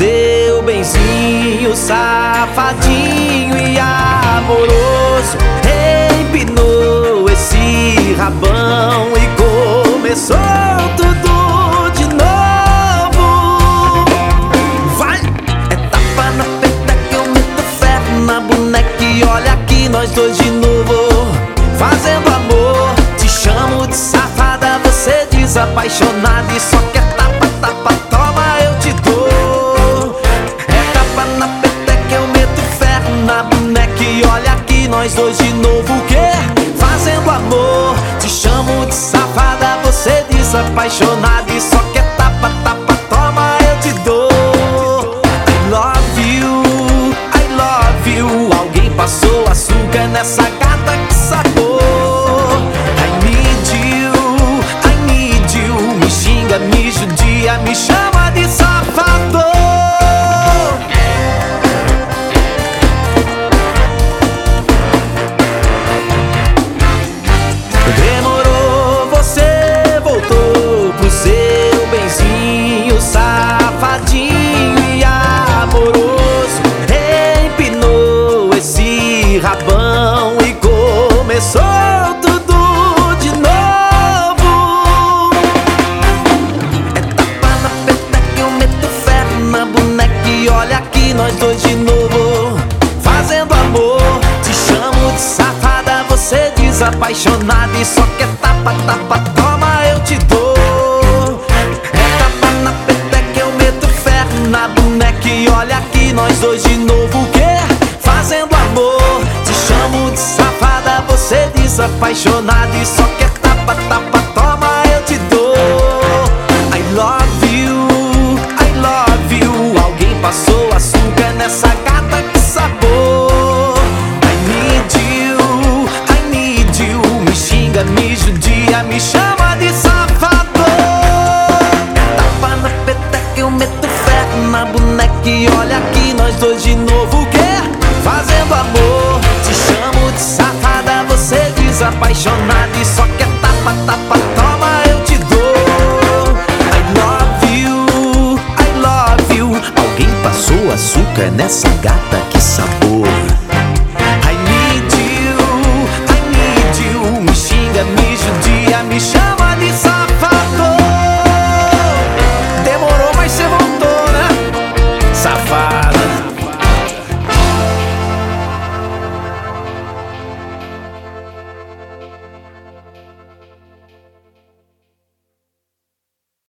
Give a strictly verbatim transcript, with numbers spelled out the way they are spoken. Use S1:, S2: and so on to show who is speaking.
S1: seu benzinho, safadinho e amoroso. Empinou esse rabão e começou tudo de novo. Vai! É tapa na peteca, eu meto ferro na boneca e olha aqui nós dois de novo, fazendo amor. Te chamo de safada, você diz apaixonada e só quer tapa, tapa, toma, eu te dou. É tapa na peteca, eu meto ferro na boneca e olha aqui nós dois de novo, o quê? Fazendo amor. Te chamo de safada, você diz apaixonada e só quer tapa, tapa, toma, eu te dou. I love you, I love you. Alguém passou açúcar nessa gata, que sabor. I need you, I need you. Me xinga, me judia, me chama de safador. Demorou, você voltou pro seu benzinho, safadinho e amoroso. Empinou esse rabão e começou tudo de novo. É tapa na peteca, eu meto ferro na boneca e olha aqui nós dois de novo, fazendo amor. Te chamo de safada, você diz apaixonada e só quer tapa, tapa, toma, eu te dou. É tapa na peteca, eu meto ferro na boneca e olha aqui nós dois de novo, o quê? Fazendo amor. Te chamo de safada, você diz apaixonada e só quer tapa, tapa, toma, eu te dou. I love you, I love you. Alguém passou açúcar nessa gata, que sabor. I need you, I need you. Me xinga, me judia, me chama de safador. É tapa na peteca, eu meto ferro na boneca e olha aqui nós dois de novo, o quê? Fazendo amor. Te chamo de safada, você diz apaixonada e só quer tapa, tapa, toma, eu te dou. I love you, I love you. Alguém passou açúcar nessa gata, que sabor.